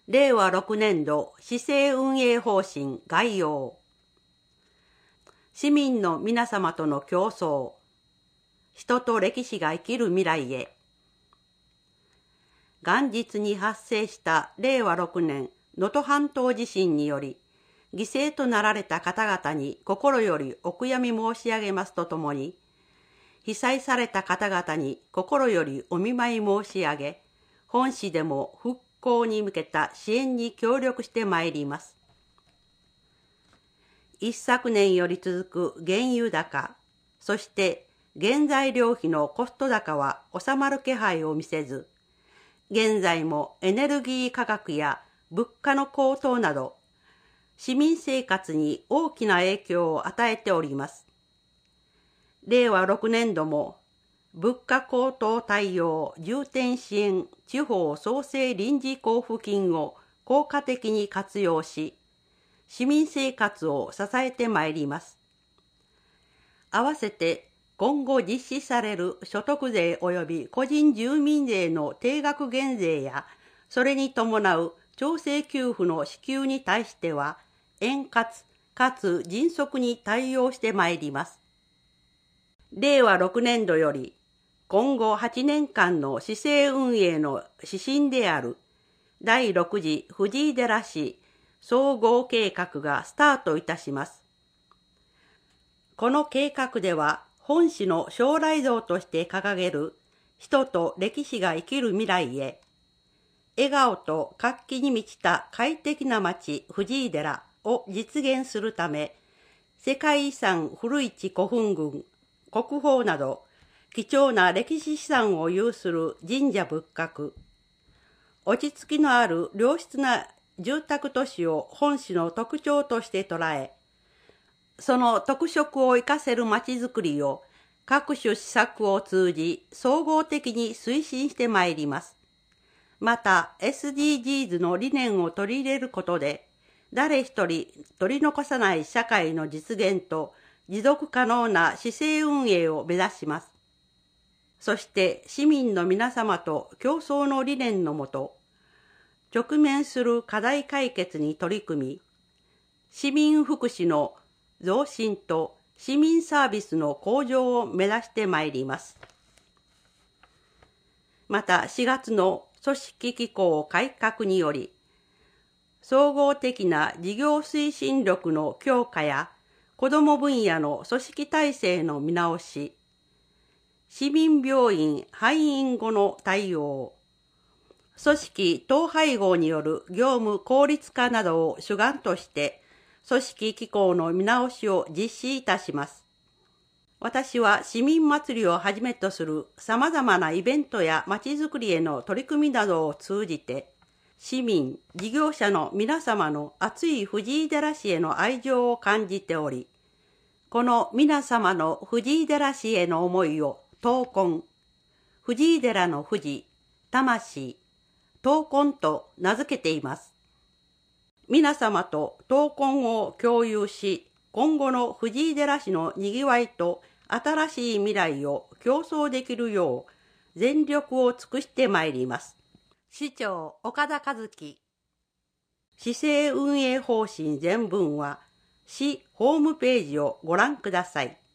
令和6年度市政運営方針概要。市民の皆様との競争。人と歴史が生きる未来へ。元日に発生した令和6年能登半島地震により、犠牲となられた方々に心よりお悔やみ申し上げますとともに、被災された方々に心よりお見舞い申し上げ、本市でも復興に向けた支援に協力してまいります。一昨年より続く原油高、そして原材料費のコスト高は収まる気配を見せず、現在もエネルギー価格や物価の高騰など、市民生活に大きな影響を与えております。令和6年度も物価高騰対応重点支援地方創生臨時交付金を効果的に活用し、市民生活を支えてまいります。合わせて今後実施される所得税及び個人住民税の定額減税や、それに伴う調整給付の支給に対しては、円滑かつ迅速に対応してまいります。令和6年度より、今後8年間の市政運営の指針である第6次藤井寺市総合計画がスタートいたします。この計画では、本市の将来像として掲げる人と歴史が生きる未来へ、笑顔と活気に満ちた快適な街藤井寺を実現するため、世界遺産古市古墳群、国宝など貴重な歴史資産を有する神社仏閣、落ち着きのある良質な住宅都市を本市の特徴として捉え、その特色を生かせるまちづくりを各種施策を通じ総合的に推進してまいります。また SDGs の理念を取り入れることで、誰一人取り残さない社会の実現と持続可能な市政運営を目指します。そして市民の皆様と共創の理念のもと、直面する課題解決に取り組み、市民福祉の増進と市民サービスの向上を目指してまいります。また4月の組織機構改革により、総合的な事業推進力の強化や子ども分野の組織体制の見直し、市民病院廃院後の対応、組織統廃合による業務効率化などを主眼として、組織機構の見直しを実施いたします。私は市民祭りをはじめとするさまざまなイベントやまちづくりへの取り組みなどを通じて、市民、事業者の皆様の熱い藤井寺市への愛情を感じており、この皆様の藤井寺市への思いを闘魂、藤井寺の藤、魂、闘魂と名付けています。皆様と闘魂を共有し、今後の藤井寺市のにぎわいと新しい未来を共創できるよう全力を尽くしてまいります。市長岡田和樹。市政運営方針全文は市ホームページをご覧ください。